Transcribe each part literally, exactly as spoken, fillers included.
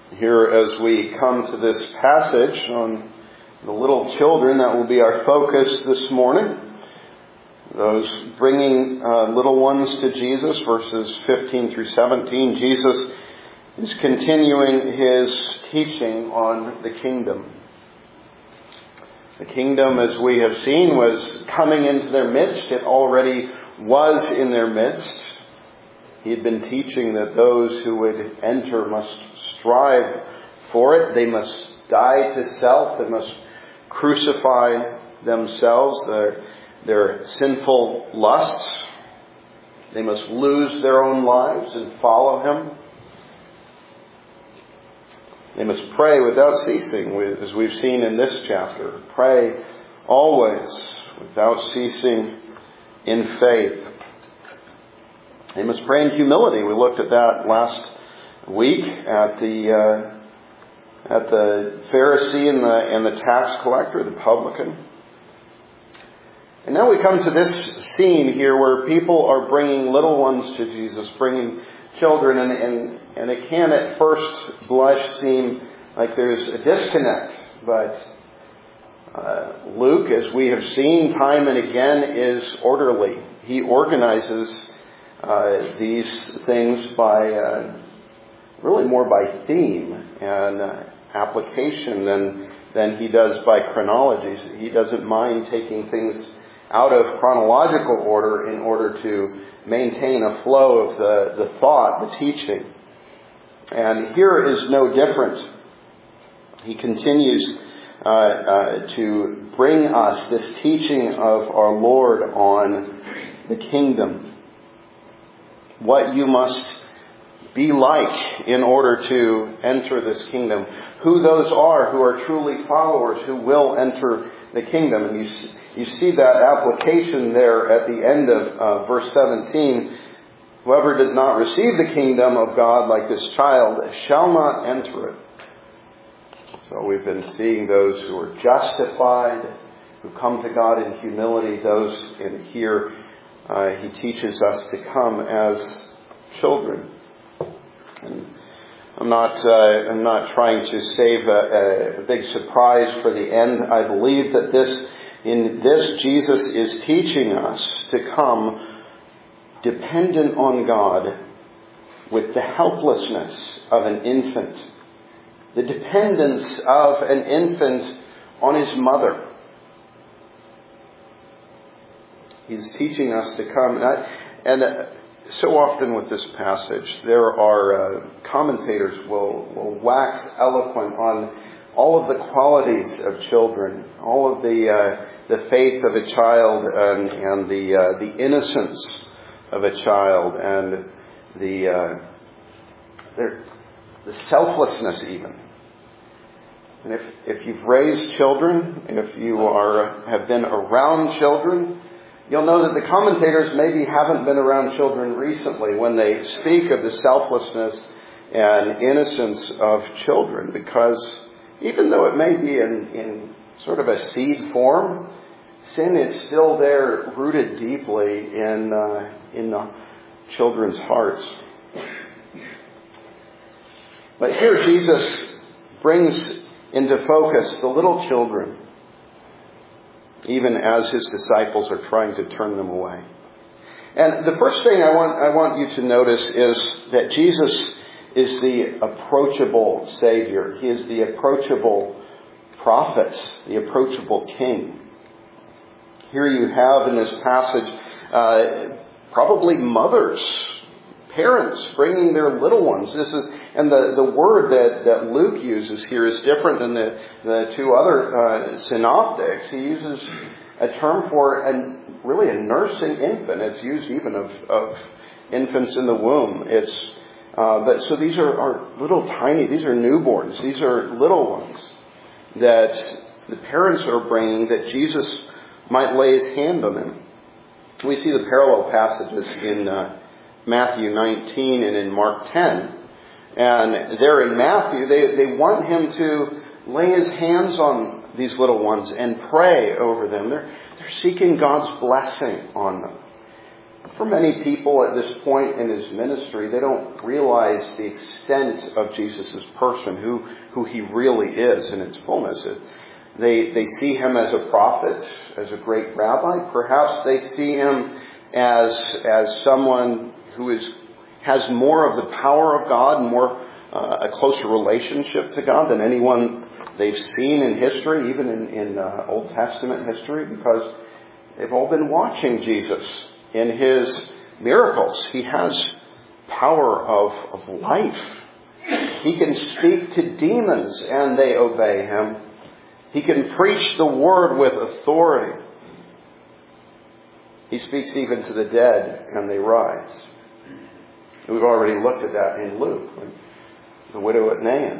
here as we come to this passage on the little children. That will be our focus this morning. Those bringing uh, little ones to Jesus, verses fifteen through seventeen. Jesus is continuing his teaching on the kingdom. The kingdom, as we have seen, was coming into their midst. It already was in their midst. He had been teaching that those who would enter must strive for it. They must die to self. They must crucify themselves, their, their sinful lusts. They must lose their own lives and follow him. They must pray without ceasing, as we've seen in this chapter. Pray always without ceasing in faith. They must pray in humility. We looked at that last week at the uh, at the Pharisee and the and the tax collector, the publican. And now we come to this scene here where people are bringing little ones to Jesus, bringing children, and and, and it can at first blush seem like there's a disconnect, but uh, Luke, as we have seen time and again, is orderly. He organizes Uh, these things by uh, really more by theme and uh, application than than he does by chronology. He doesn't mind taking things out of chronological order in order to maintain a flow of the, the thought, the teaching. And here is no different. He continues uh, uh, to bring us this teaching of our Lord on the kingdom. What you must be like in order to enter this kingdom. Who those are who are truly followers who will enter the kingdom. And you, you see that application there at the end of uh, verse seventeen. Whoever does not receive the kingdom of God like this child shall not enter it. So we've been seeing those who are justified, who come to God in humility. Those in here Uh, he teaches us to come as children. And I'm not. Uh, I'm not trying to save a, a big surprise for the end. I believe that this, in this, Jesus is teaching us to come dependent on God with the helplessness of an infant, the dependence of an infant on his mother. He's teaching us to come. And, I, and uh, so often with this passage, there are uh, commentators will, will wax eloquent on all of the qualities of children, all of the uh, the faith of a child, and, and the uh, the innocence of a child, and the uh, the selflessness even. And if if you've raised children, if you are have been around children, you'll know that the commentators maybe haven't been around children recently when they speak of the selflessness and innocence of children, because even though it may be in, in sort of a seed form, sin is still there, rooted deeply in uh, in the children's hearts. But here Jesus brings into focus the little children, even as his disciples are trying to turn them away. And the first thing I want I want you to notice is that Jesus is the approachable Savior. He is the approachable prophet, the approachable King. Here you have in this passage uh, probably mothers, parents bringing their little ones. This is, and the, the word that, that Luke uses here is different than the, the two other uh, synoptics. He uses a term for a, really a nursing infant. It's used even of, of infants in the womb. It's uh, but so these are, are little tiny. These are newborns. These are little ones that the parents are bringing that Jesus might lay his hand on them. We see the parallel passages in Uh, Matthew nineteen and in Mark ten. And there in Matthew, they, they want him to lay his hands on these little ones and pray over them. They're, they're seeking God's blessing on them. For many people at this point in his ministry, they don't realize the extent of Jesus' person, who, who he really is in its fullness. They, they see him as a prophet, as a great rabbi. Perhaps they see him as, as someone who is, has more of the power of God and more uh, a closer relationship to God than anyone they've seen in history, even in, in uh, Old Testament history, because they've all been watching Jesus in his miracles. He has power of, of life. He can speak to demons and they obey him. He can preach the word with authority. He speaks even to the dead and they rise. We've already looked at that in Luke, the widow at Nain.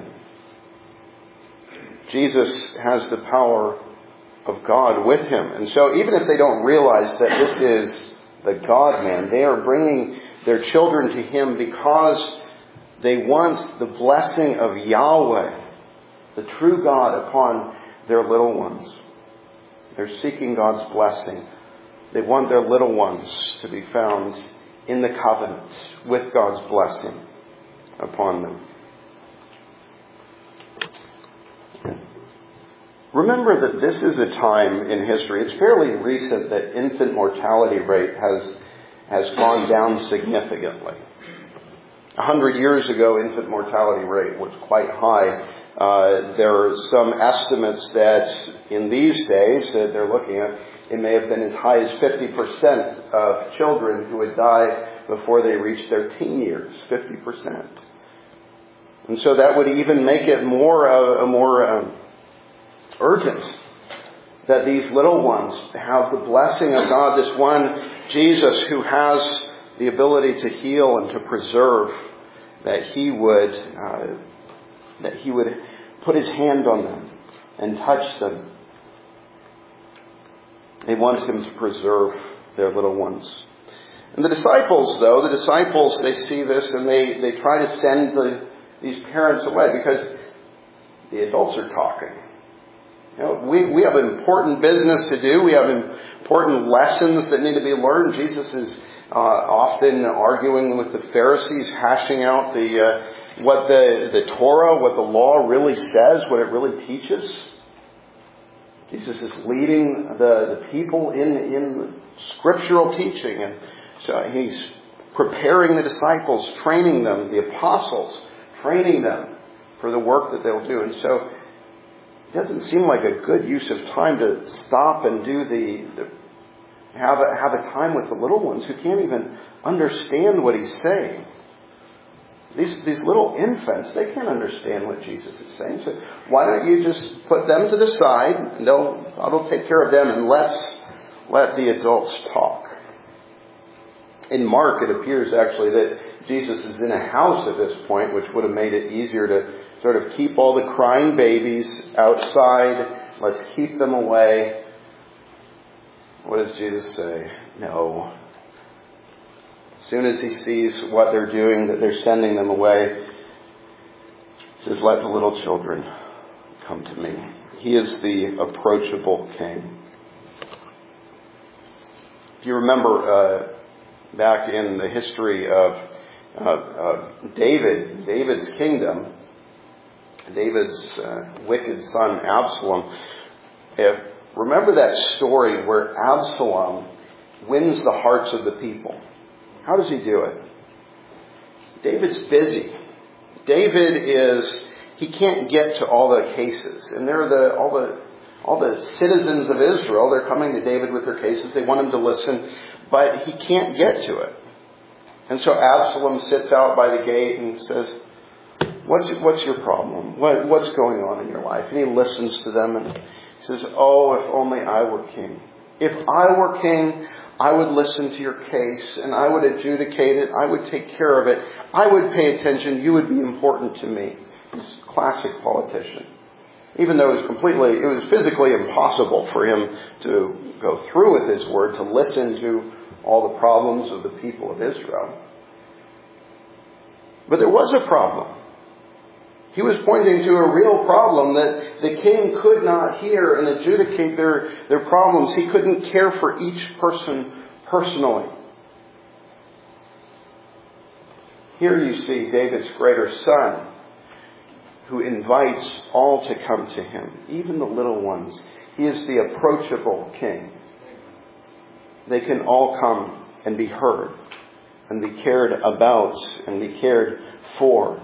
Jesus has the power of God with him. And so even if they don't realize that this is the God-man, they are bringing their children to him because they want the blessing of Yahweh, the true God, upon their little ones. They're seeking God's blessing. They want their little ones to be found in the covenant with God's blessing upon them. Remember that this is a time in history, it's fairly recent, that infant mortality rate has, has gone down significantly. A hundred years ago, infant mortality rate was quite high. Uh, there are some estimates that in these days that they're looking at, it may have been as high as fifty percent of children who would die before they reached their teen years. fifty percent. And so that would even make it more, uh, a more... Um, urgent that these little ones have the blessing of God, this one Jesus who has the ability to heal and to preserve, that he would uh, that he would put his hand on them and touch them. They want him to preserve their little ones. And the disciples, though, the disciples, they see this and they, they try to send the, these parents away because the adults are talking. You know, we, we have important business to do. We have important lessons that need to be learned. Jesus is uh, often arguing with the Pharisees, hashing out the uh, what the, the Torah, what the law really says, what it really teaches. Jesus is leading the, the people in, in scriptural teaching. And so he's preparing the disciples, training them, the apostles, training them for the work that they'll do. And so it doesn't seem like a good use of time to stop and do the, the have a, have a time with the little ones who can't even understand what he's saying. These these little infants, they can't understand what Jesus is saying. So why don't you just put them to the side and they'll God will take care of them, and let's let the adults talk. In Mark, it appears actually that Jesus is in a house at this point, which would have made it easier to sort of keep all the crying babies outside. Let's keep them away. What does Jesus say? No. As soon as he sees what they're doing, that they're sending them away, he says, let the little children come to me. He is the approachable King. If you remember uh, back in the history of uh, uh, David, David's kingdom, David's uh, wicked son Absalom, if, remember that story where Absalom wins the hearts of the people. How does he do it? David's busy. David is, he can't get to all the cases. And they're the, all the, all the citizens of Israel, they're coming to David with their cases. They want him to listen, but he can't get to it. And so Absalom sits out by the gate and says, what's, what's your problem? What, what's going on in your life? And he listens to them and he says, oh, if only I were king. If I were king, I would listen to your case and I would adjudicate it. I would take care of it. I would pay attention. You would be important to me. He's a classic politician. Even though it was completely, it was physically impossible for him to go through with his word, to listen to all the problems of the people of Israel. But there was a problem. He was pointing to a real problem that the king could not hear and adjudicate their, their problems. He couldn't care for each person personally. Here you see David's greater son, who invites all to come to him, even the little ones. He is the approachable king. They can all come and be heard, and be cared about, and be cared for.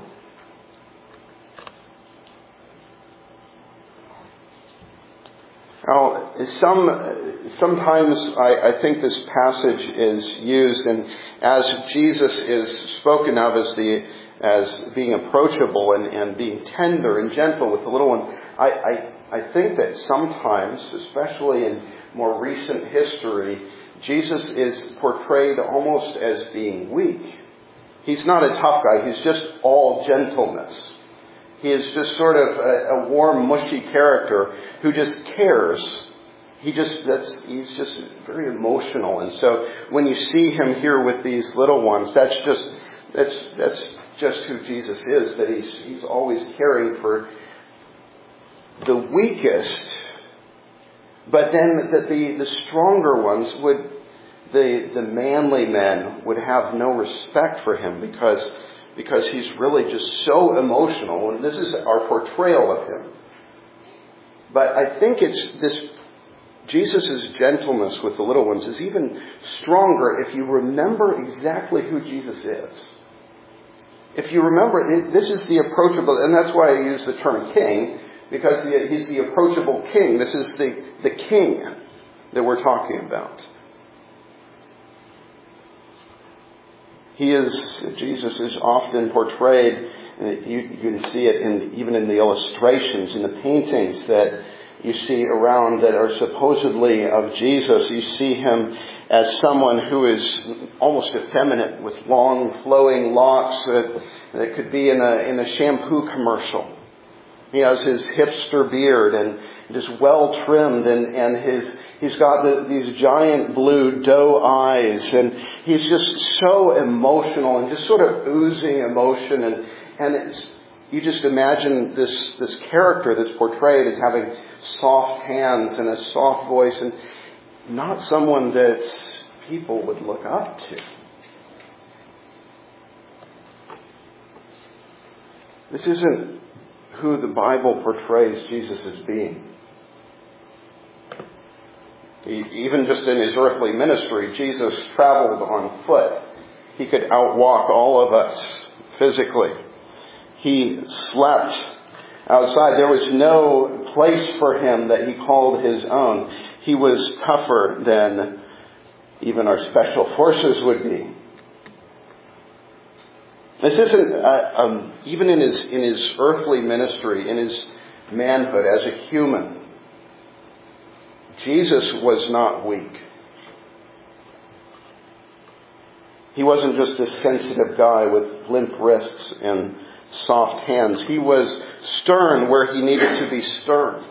Now, some, sometimes I, I think this passage is used, and as Jesus is spoken of as the as being approachable and, and being tender and gentle with the little one, I, I, I think that sometimes, especially in more recent history, Jesus is portrayed almost as being weak. He's not a tough guy. He's just all gentleness. He is just sort of a, a warm, mushy character who just cares. He just, that's, he's just very emotional. And so when you see him here with these little ones, that's just, that's, that's just who Jesus is, that he's, he's always caring for the weakest. But then that the, the stronger ones would, the, the manly men would have no respect for him because Because he's really just so emotional, and this is our portrayal of him. But I think it's this, Jesus' gentleness with the little ones is even stronger if you remember exactly who Jesus is. If you remember, this is the approachable, and that's why I use the term king, because he's the approachable king. This is the, the king that we're talking about. He is, Jesus is often portrayed, and you, you can see it in, even in the illustrations, in the paintings that you see around that are supposedly of Jesus. You see him as someone who is almost effeminate with long flowing locks that, that could be in a, in a shampoo commercial. He has his hipster beard and just well trimmed, and, and his he's got the, these giant blue doe eyes, and he's just so emotional and just sort of oozing emotion, and and it's, you just imagine this this character that's portrayed as having soft hands and a soft voice, and not someone that people would look up to. This isn't who the Bible portrays Jesus as being. He, even just in his earthly ministry, Jesus traveled on foot. He could outwalk all of us physically. He slept outside. There was no place for him that he called his own. He was tougher than even our special forces would be. This isn't, uh, um, even in his, in his earthly ministry, in his manhood as a human, Jesus was not weak. He wasn't just a sensitive guy with limp wrists and soft hands. He was stern where he needed to be stern.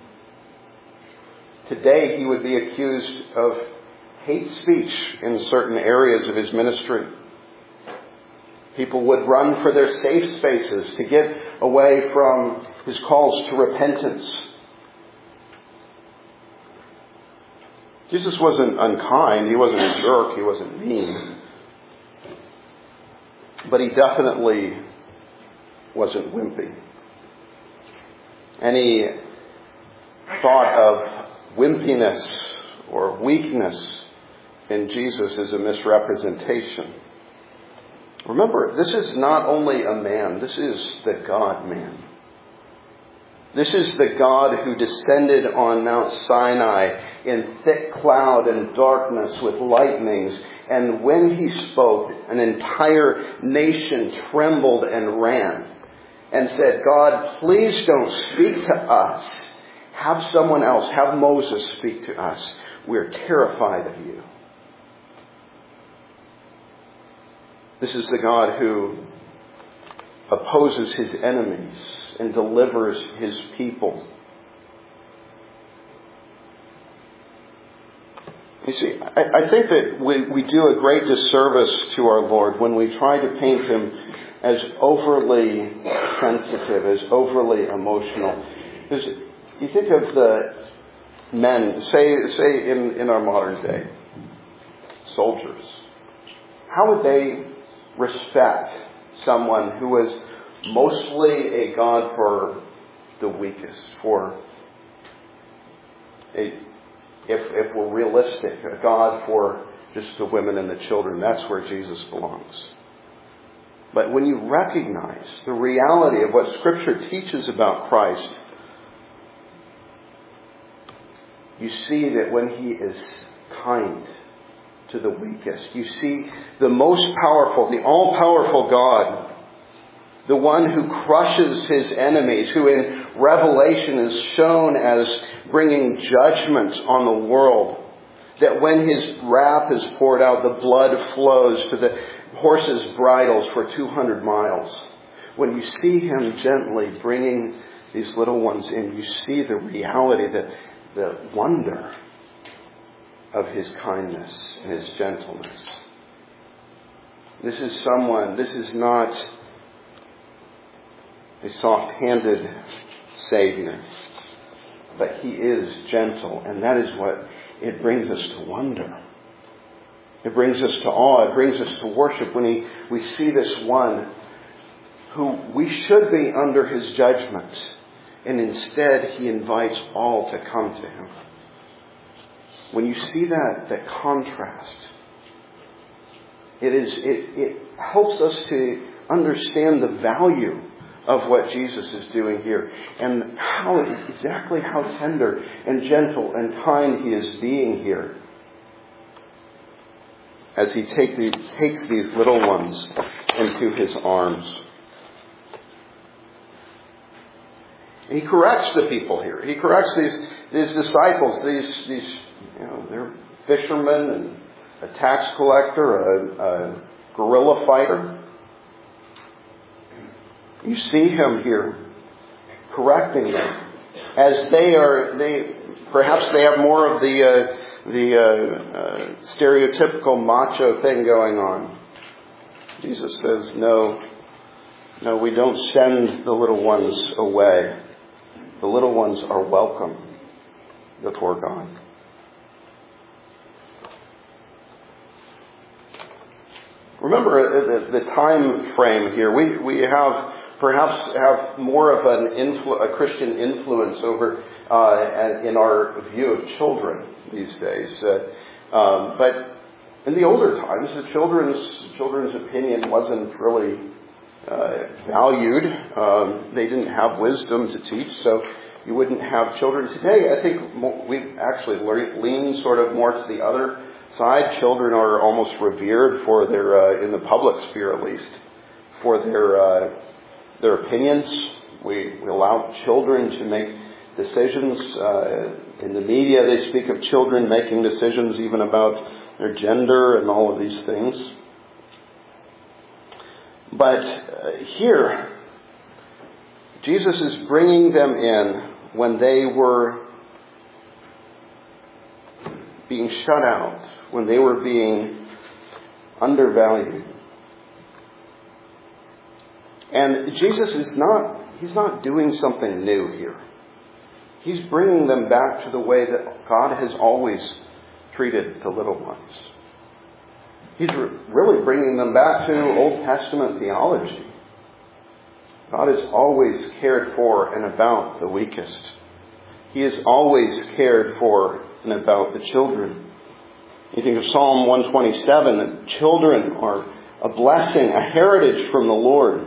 Today he would be accused of hate speech in certain areas of his ministry. People would run for their safe spaces to get away from his calls to repentance. Jesus wasn't unkind. He wasn't a jerk. He wasn't mean. But he definitely wasn't wimpy. Any thought of wimpiness or weakness in Jesus is a misrepresentation. Remember, this is not only a man, this is the God-man. This is the God who descended on Mount Sinai in thick cloud and darkness with lightnings. And when he spoke, an entire nation trembled and ran and said, God, please don't speak to us. Have someone else, have Moses speak to us. We're terrified of you. This is the God who opposes his enemies and delivers his people. You see, I, I think that we, we do a great disservice to our Lord when we try to paint him as overly sensitive, as overly emotional. Because you think of the men, say, say in, in our modern day, soldiers. How would they respect someone who was mostly a God for the weakest, for a, if, if we're realistic, a God for just the women and the children. That's where Jesus belongs. But when you recognize the reality of what Scripture teaches about Christ, you see that when He is kind to the weakest, you see the most powerful, the all-powerful God, the one who crushes His enemies, who in Revelation is shown as bringing judgment on the world, that when His wrath is poured out, the blood flows to the horses' bridles for two hundred miles. When you see Him gently bringing these little ones in, you see the reality, that the wonder of His kindness and His gentleness. This is someone, this is not a soft-handed Savior, but He is gentle, and that is what it brings us to wonder. It brings us to awe. It brings us to worship when he, we see this one who we should be under His judgment, and instead He invites all to come to Him. When you see that, that contrast, it is it, it helps us to understand the value of what Jesus is doing here, and how exactly how tender and gentle and kind He is being here as He take the, takes these little ones into His arms. And He corrects the people here. He corrects these these disciples. These these you know they're fishermen and a tax collector, a, a guerrilla fighter. You see Him here correcting them as they are. They perhaps they have more of the uh, the uh, uh, stereotypical macho thing going on. Jesus says, "No, no, we don't send the little ones away. The little ones are welcome before God." Remember the, the time frame here. We we have perhaps have more of an influ- a Christian influence over uh, in our view of children these days. Uh, um, but in the older times, the children's children's opinion wasn't really uh, valued. Um, they didn't have wisdom to teach, so you wouldn't have children. Today, I think more, we actually lean sort of more to the other side. Children are almost revered for their, uh, in the public sphere at least, for their uh, their opinions. We, we allow children to make decisions. Uh, in the media, they speak of children making decisions even about their gender and all of these things. But uh, here, Jesus is bringing them in when they were being shut out, when they were being undervalued. And Jesus is not, He's not doing something new here. He's bringing them back to the way that God has always treated the little ones. He's re- really bringing them back to Old Testament theology. God has always cared for and about the weakest. He has always cared for and about the children. You think of Psalm one twenty-seven, that children are a blessing, a heritage from the Lord.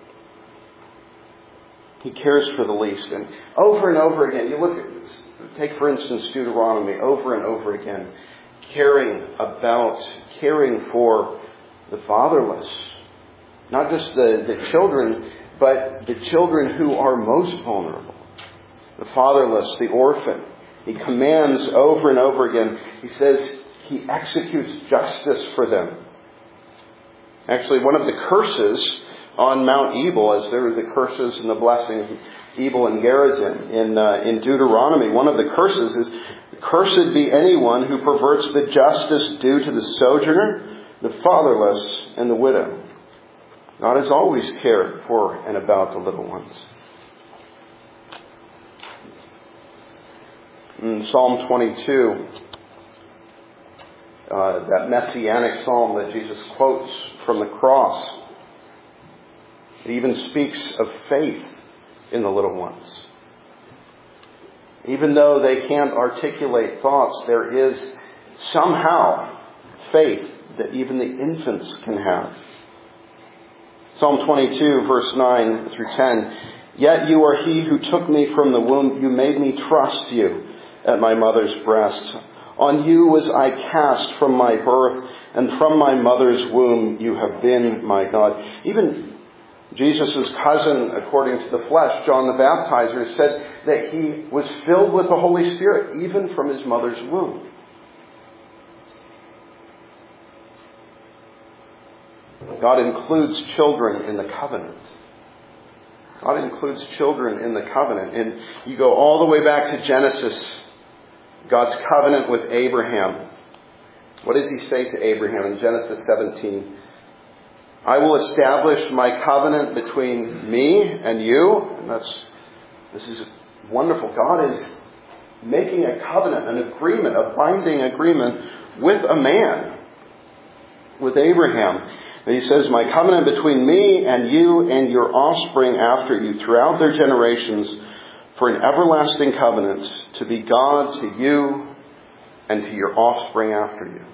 He cares for the least. And over and over again, you look at, take for instance Deuteronomy, over and over again, caring about, caring for the fatherless. Not just the, the children, but the children who are most vulnerable. The fatherless, the orphan. He commands over and over again. He says He executes justice for them. Actually, one of the curses on Mount Ebal, as there were the curses and the blessings of Ebal and Gerizim in, uh, in Deuteronomy, one of the curses is, "Cursed be anyone who perverts the justice due to the sojourner, the fatherless, and the widow." God has always cared for and about the little ones. In Psalm twenty-two, uh, that messianic psalm that Jesus quotes from the cross, It even speaks of faith in the little ones. Even though they can't articulate thoughts, there is somehow faith that even the infants can have. Psalm twenty-two, verse nine through ten. Yet you are he who took me from the womb. You made me trust you at my mother's breast. On you was I cast from my birth, and from my mother's womb you have been my God. Even Jesus' cousin, according to the flesh, John the Baptizer, said that he was filled with the Holy Spirit even from his mother's womb. God includes children in the covenant. God includes children in the covenant. And you go all the way back to Genesis, God's covenant with Abraham. What does he say to Abraham in Genesis seventeen? I will establish my covenant between me and you. And that's, this is wonderful. God is making a covenant, an agreement, a binding agreement with a man, with Abraham. And he says, my covenant between me and you and your offspring after you throughout their generations for an everlasting covenant to be God to you and to your offspring after you.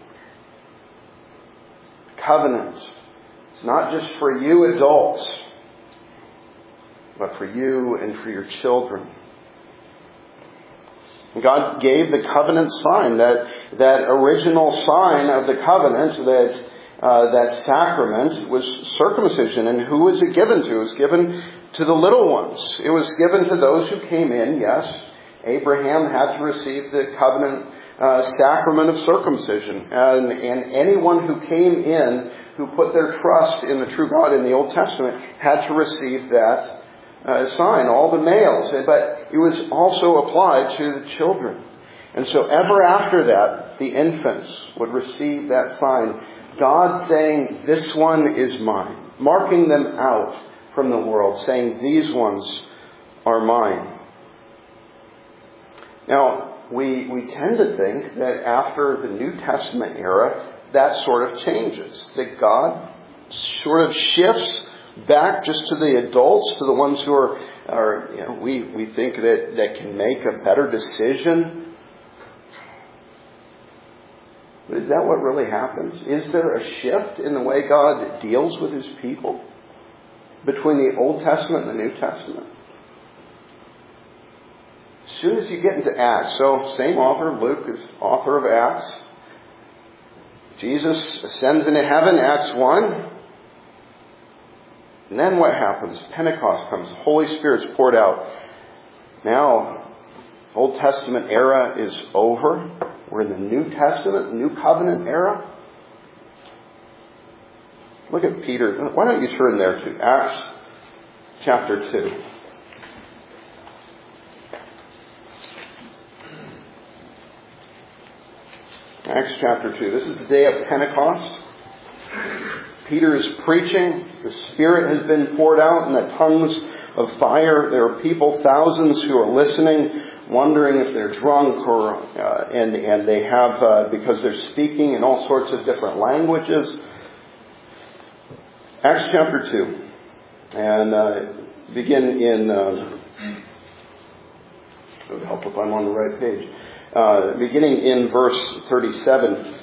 Covenant. It's not just for you adults, but for you and for your children. God gave the covenant sign, that, that original sign of the covenant, that uh, that sacrament was circumcision. And who was it given to? It was given to the little ones. It was given to those who came in, yes. Abraham had to receive the covenant uh, sacrament of circumcision. And, and anyone who came in, who put their trust in the true God in the Old Testament, had to receive that uh, sign, all the males. But it was also applied to the children. And so ever after that, the infants would receive that sign. God saying, this one is mine. Marking them out from the world, saying, these ones are mine. Now, we, we tend to think that after the New Testament era, that sort of changes. That God sort of shifts back just to the adults, to the ones who are, are you know, we, we think that, that can make a better decision. But is that what really happens? Is there a shift in the way God deals with his people between the Old Testament and the New Testament? As soon as you get into Acts, so same author, Luke is author of Acts. Jesus ascends into heaven, Acts one. And then what happens? Pentecost comes. The Holy Spirit's poured out. Now, Old Testament era is over. We're in the New Testament, New Covenant era. Look at Peter. Why don't you turn there to Acts chapter two. Acts chapter two. This is the day of Pentecost. Peter is preaching. The Spirit has been poured out in the tongues of fire. There are people, thousands, who are listening, wondering if they're drunk or, uh, and, and they have, uh, because they're speaking in all sorts of different languages. Acts chapter two. And, uh, begin in, uh, it would help if I'm on the right page. Uh, beginning in verse thirty-seven.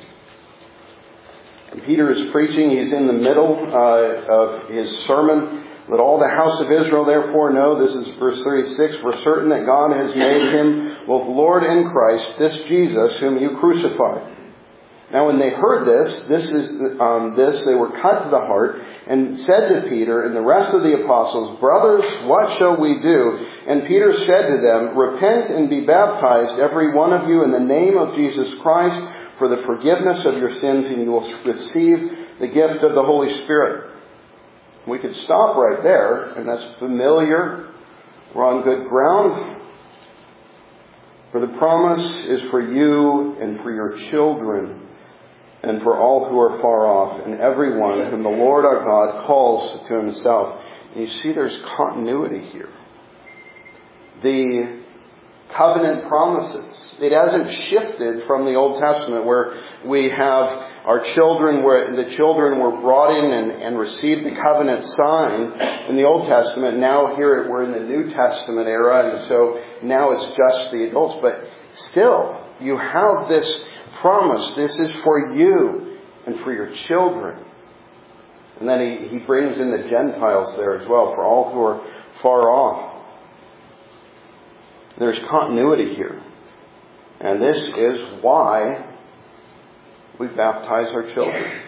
And Peter is preaching. He's in the middle uh, of his sermon. Let all the house of Israel therefore know, this is verse thirty-six, for certain that God has made him both Lord and Christ, this Jesus whom you crucified. Now when they heard this, this is um, this, they were cut to the heart, and said to Peter and the rest of the apostles, brothers, what shall we do? And Peter said to them, repent and be baptized, every one of you, in the name of Jesus Christ, for the forgiveness of your sins, and you will receive the gift of the Holy Spirit. We could stop right there, and that's familiar. We're on good ground. For the promise is for you and for your children and for all who are far off, and everyone whom the Lord our God calls to himself. And you see there's continuity here. The covenant promises. It hasn't shifted from the Old Testament where we have our children, where the children were brought in and, and received the covenant sign in the Old Testament. Now here we're in the New Testament era, and so now it's just the adults. But still, you have this promise. This is for you and for your children. And then he, he brings in the Gentiles there as well, for all who are far off. There's continuity here. And this is why we baptize our children.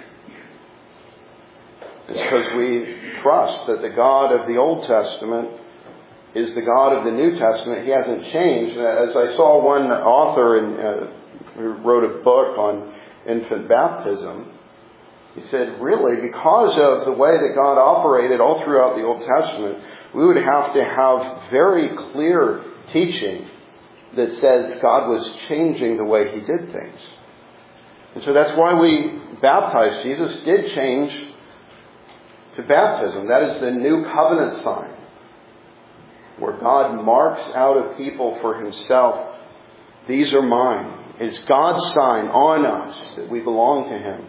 It's because we trust that the God of the Old Testament is the God of the New Testament. He hasn't changed. As I saw one author in, uh, who wrote a book on infant baptism, he said, really, because of the way that God operated all throughout the Old Testament, we would have to have very clear teaching that says God was changing the way He did things. And so that's why we baptize. Jesus did change to baptism. That is the new covenant sign, where God marks out a people for Himself. These are mine. It's God's sign on us that we belong to Him.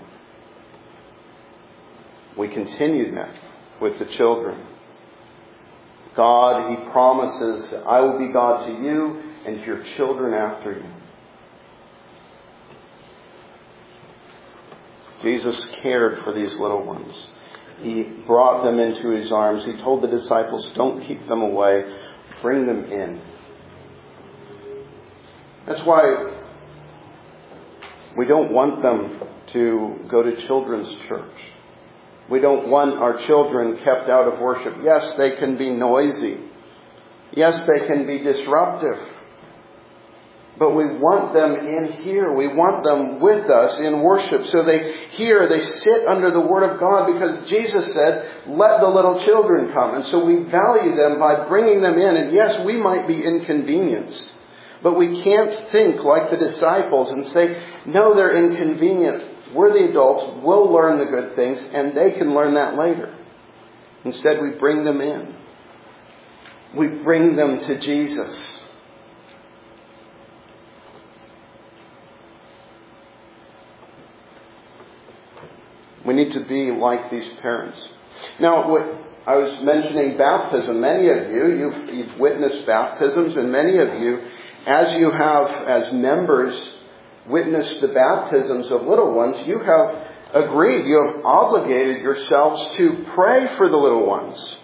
We continue that with the children. God, He promises, I will be God to you and to your children after you. Jesus cared for these little ones. He brought them into His arms. He told the disciples, don't keep them away. Bring them in. That's why we don't want them to go to children's church. We don't want our children kept out of worship. Yes, they can be noisy. Yes, they can be disruptive. But we want them in here. We want them with us in worship. So they hear, they sit under the Word of God, because Jesus said, let the little children come. And so we value them by bringing them in. And yes, we might be inconvenienced. But we can't think like the disciples and say, no, they're inconvenient. We're the adults. We'll learn the good things, and they can learn that later. Instead, we bring them in. We bring them to Jesus. We need to be like these parents. Now, what I was mentioning baptism. Many of you, you've, you've witnessed baptisms, and many of you, as you have, as members, witnessed the baptisms of little ones, you have agreed, you have obligated yourselves to pray for the little ones,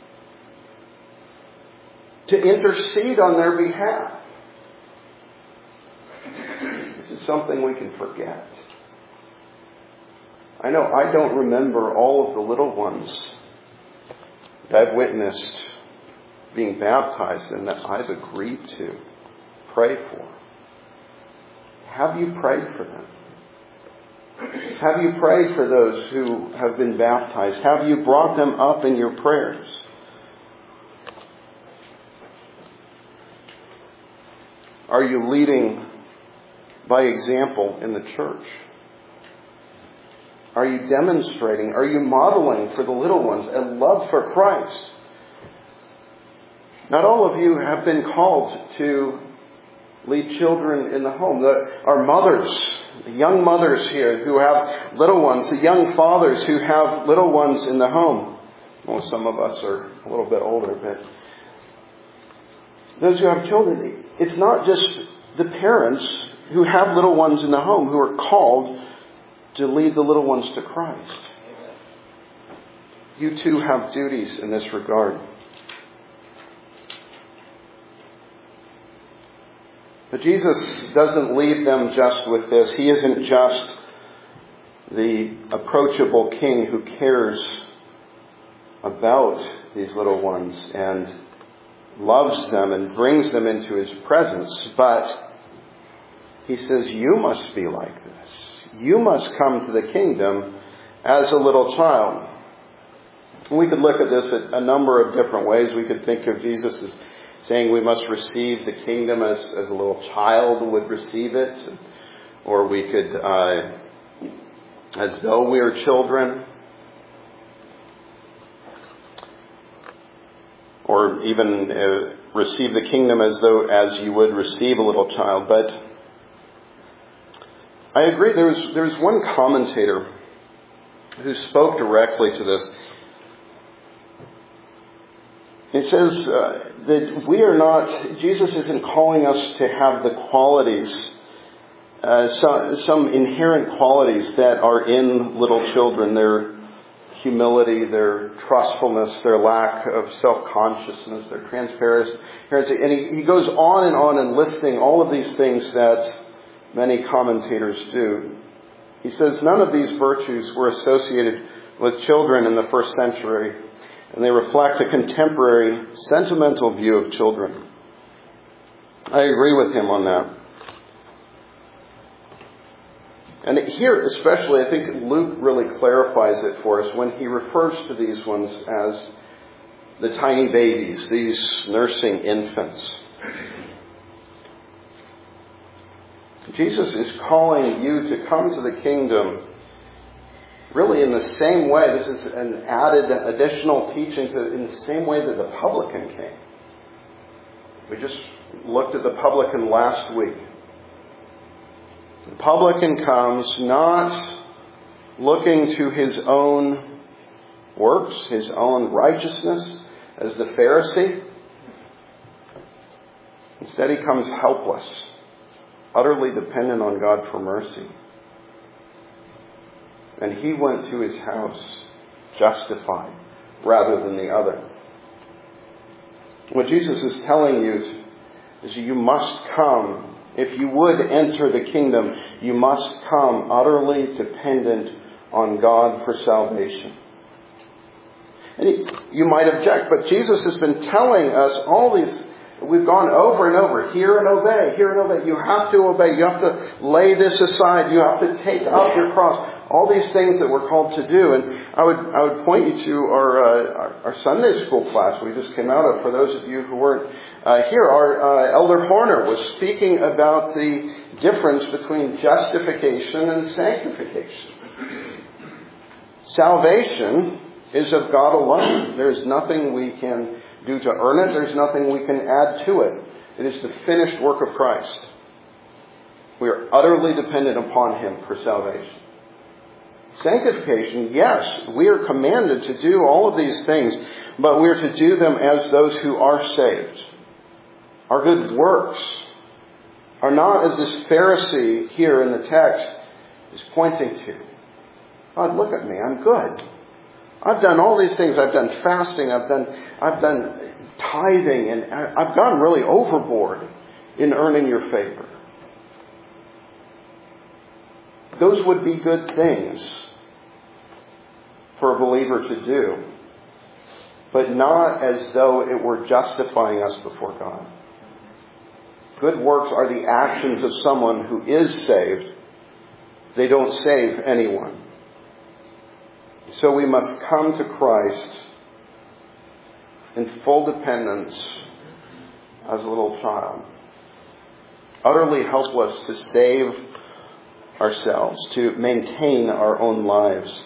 to intercede on their behalf. This is something we can forget. I know I don't remember all of the little ones that I've witnessed being baptized and that I've agreed to pray for. Have you prayed for them? Have you prayed for those who have been baptized? Have you brought them up in your prayers? Are you leading by example in the church? Are you demonstrating, are you modeling for the little ones a love for Christ? Not all of you have been called to lead children in the home. The, our mothers, the young mothers here who have little ones, the young fathers who have little ones in the home. Well, some of us are a little bit older, but those who have children, it's not just the parents who have little ones in the home who are called to lead the little ones to Christ. You too have duties in this regard. But Jesus doesn't leave them just with this. He isn't just the approachable king who cares about these little ones and loves them and brings them into His presence. But He says, you must be like this. You must come to the kingdom as a little child. And we could look at this at a number of different ways. We could think of Jesus as saying we must receive the kingdom as, as a little child would receive it. Or we could, uh, as though we are children. or even uh, receive the kingdom as though as you would receive a little child. But I agree. There was there was one commentator who spoke directly to this. It says uh, that we are not, Jesus isn't calling us to have the qualities, uh, some, some inherent qualities that are in little children, their humility, their trustfulness, their lack of self-consciousness, their transparency. And he, he goes on and on and listing all of these things that many commentators do. He says none of these virtues were associated with children in the first century, and they reflect a contemporary, sentimental view of children. I agree with him on that. And here especially, I think Luke really clarifies it for us when he refers to these ones as the tiny babies, these nursing infants. Jesus is calling you to come to the kingdom really in the same way. This is an added additional teaching to in the same way that the publican came. We just looked at the publican last week. The publican comes not looking to his own works, his own righteousness, as the Pharisee. Instead, he comes helpless, utterly dependent on God for mercy. And he went to his house justified rather than the other. What Jesus is telling you is you must come. If you would enter the kingdom, you must come utterly dependent on God for salvation. And he, you might object, but Jesus has been telling us all these. We've gone over and over. Hear and obey. Hear and obey. You have to obey. You have to lay this aside. You have to take up your cross. All these things that we're called to do. And I would I would point you to our uh, our, our Sunday school class we just came out of. For those of you who weren't uh, here, our uh, Elder Horner was speaking about the difference between justification and sanctification. Salvation is of God alone. There's nothing we can do to earn it. There's nothing we can add to it. It is the finished work of Christ. We are utterly dependent upon Him for salvation. Sanctification, yes, we are commanded to do all of these things, but we are to do them as those who are saved. Our good works are not as this Pharisee here in the text is pointing to. God, look at me, I'm good. I've done all these things. I've done fasting. I've done I've done tithing. And I've gone really overboard in earning your favor. Those would be good things for a believer to do. But not as though it were justifying us before God. Good works are the actions of someone who is saved. They don't save anyone. So we must come to Christ in full dependence as a little child. Utterly helpless to save ourselves, to maintain our own lives.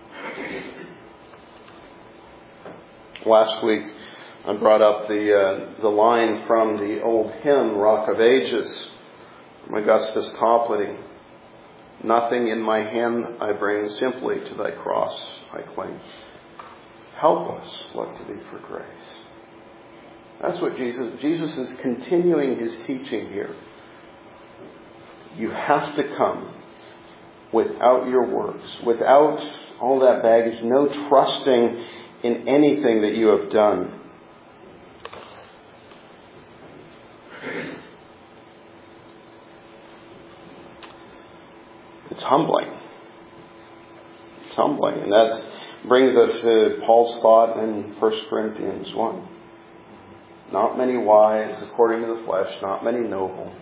Last week I brought up the uh, the line from the old hymn, Rock of Ages, from Augustus Toplady. Nothing in my hand I bring, simply to thy cross I cling. Helpless, look to thee for grace. That's what Jesus, Jesus is continuing his teaching here. You have to come without your works, without all that baggage, no trusting in anything that you have done. It's humbling. It's humbling. And that brings us to Paul's thought in First Corinthians one. Not many wise according to the flesh, not many noble.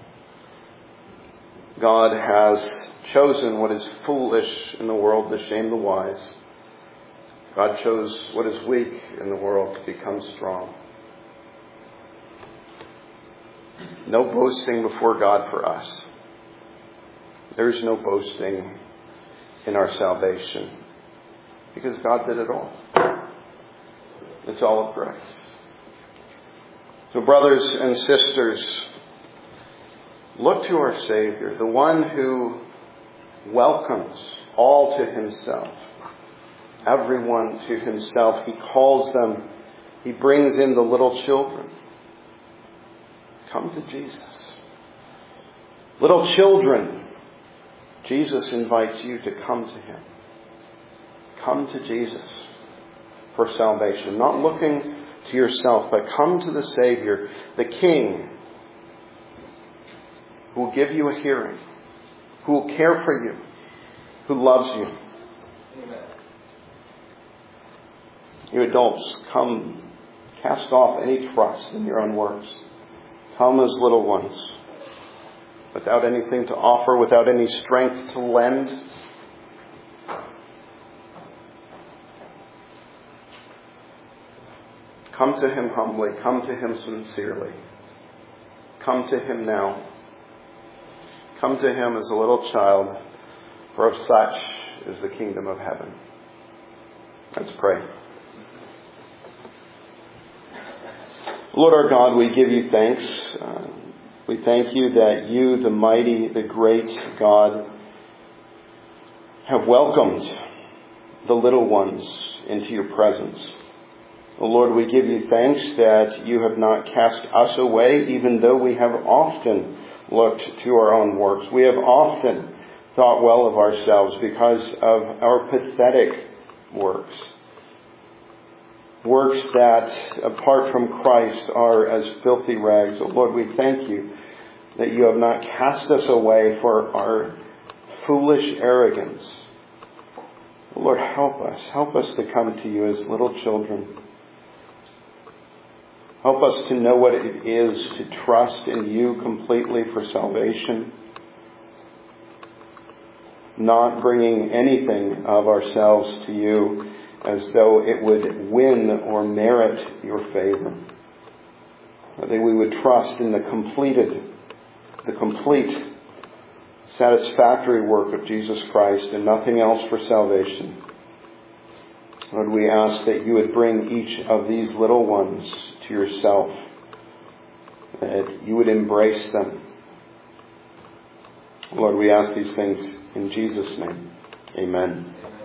God has chosen what is foolish in the world to shame the wise. God chose what is weak in the world to become strong. No boasting before God for us. There is no boasting in our salvation because God did it all. It's all of grace. So brothers and sisters, look to our Savior, the one who welcomes all to himself, everyone to himself. He calls them, he brings in the little children. Come to Jesus. Little children, Jesus invites you to come to him. Come to Jesus for salvation. Not looking to yourself, but come to the Savior, the King, who will give you a hearing, who will care for you, who loves you. Amen. You adults, come, cast off any trust in your own works. Come as little ones, without anything to offer, without any strength to lend. Come to him humbly. Come to him sincerely. Come to him now. Come to him as a little child, for of such is the kingdom of heaven. Let's pray. Lord our God, we give you thanks. Uh, we thank you that you, the mighty, the great God, have welcomed the little ones into your presence. Oh Lord, we give you thanks that you have not cast us away, even though we have often looked to our own works. We have often thought well of ourselves because of our pathetic works. Works that, apart from Christ, are as filthy rags. Oh Lord, we thank you that you have not cast us away for our foolish arrogance. Oh Lord, help us. Help us to come to you as little children. Help us to know what it is to trust in you completely for salvation, not bringing anything of ourselves to you as though it would win or merit your favor. That we would trust in the completed, the complete, satisfactory work of Jesus Christ and nothing else for salvation. Lord, we ask that you would bring each of these little ones to yourself, that you would embrace them. Lord, we ask these things in Jesus' name. Amen.